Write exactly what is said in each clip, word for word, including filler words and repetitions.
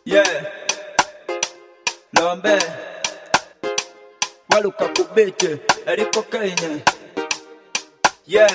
Yeah, Lombe Waluka kubete Eriko Kenya. Yeah,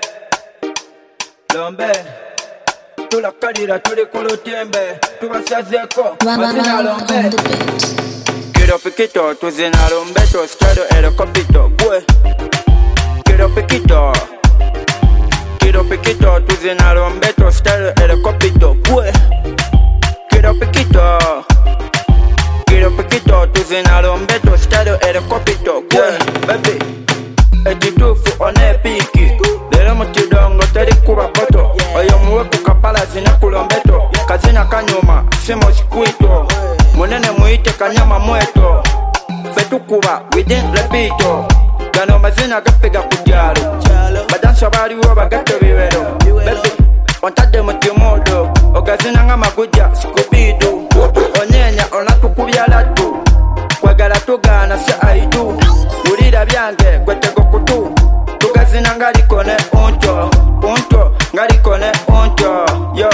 Lombe Tulakalira tuli kulutembe Tubasazeko Mazina Lombe Kiro pikito tuzina Lombe Tostado erikopito Bwe Kiro pikito Kiro pikito tuzina Lombe Tostado erikopito Bwe Kiro pikito Kiro pikito tuzina Lombe Tostado erikopito Bwe Baby Ekitufu one piki Lero mutidongo teri kuba boto Oyo muwe kukapala zine kulombeto Kazina kanyuma simo sikuito Munene muite kanyama mweto Fetu kuba within repito Gano mazina gafega kujalo Badansa bari uwa gato viwero Baby ontade mutimodo Ogazina nga maguja sikubido Onyenya onakukubya latu Kwegala tugana se aidu Urira byange gwetego kutu Tugazina ngalikone unto Unto ngalikone unto Yo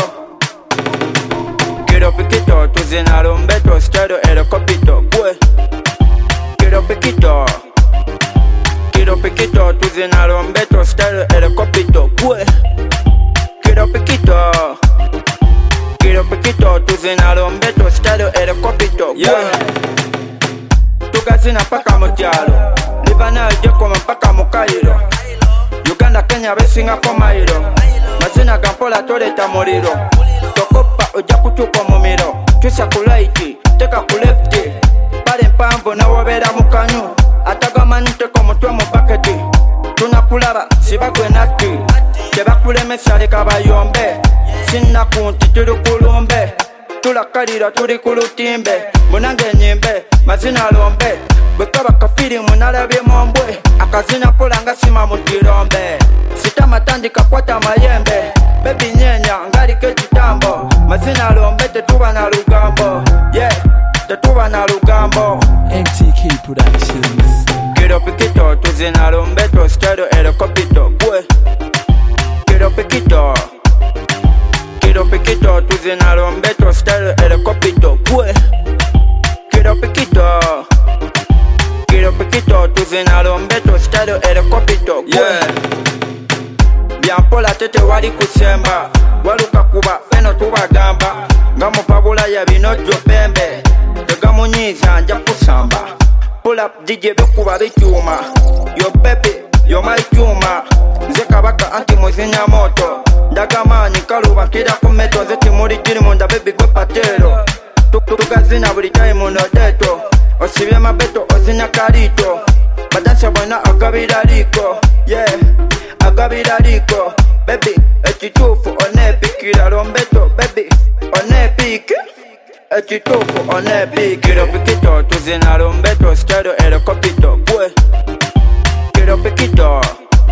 Kiro pikito tuzina Lombe Tostado erikopito Bwe Kiro pikito Kiro pikito tuzina Lombe Tostado erikopito Bwe Kiro pikito Kiro pikito tuzina Lombe Tostado erikopito Bwe Tugazina paka mutyalo Livana jekoma paka mukairo Uganda Kenya besinga komairo Mazina gampola toleta muliro Tokopa oja kutuko mumiro Twisa kulaiti, teka kulefti Pale mpambo na wabera mukanyu Atagama niteko mutwe mupaketi Tunakulaba sibagwe nati Tebakulemesa leka bayombe Sinna kunti tuli kulumbe Tulakalira tuli kulutimbe Munange nyimbe, mazina Lombe Bwekaba kafiri munalabye mombwe Akazina pulanga sima mutirombe Sita matandika kwata mayembe Baby nyenya ngalike chitambo Mazina Lombe tetuba na lugambo Yeah, tetuba na lugambo M T K Productions. Kiro pikito tuzina Lombe Tostado erikopito Bwe Kiro pikito Kiro pikito tuzina Lombe Tostado erikopito Bwe Kiro pikito Kiro pikito tuzina Lombe Tostado erikopito Bwe yeah. Byampola tete wali kusemba Waluka kuba feno tubagamba Ngamupabula ya binojo pembe Tegamunyiza nja kusamba Pull up D J bekuba bichuma Yo baby, yo my chuma Nze kabaka anti muzinya moto Ndagamani kaluba kida kumeto Zeti muri jiri munda baby gwe patero Tugazina buli time no deto Osibye mabeto ozinya karito Badansa bwana agabira liko Yeah, agabira liko Baby, ekitufu one pikira Lombeto Baby, one piki Ekitufu one piki Kiro pikito tuzina Lombe Tostado erikopito Bwe Kiro pikito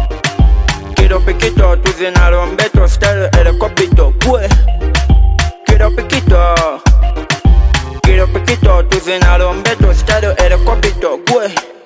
Kiro pikito tuzina Lombe Tostado erikopito Bwe Kiro pikito Kiro pikito tuzina Lombe Tostado erikopito Bwe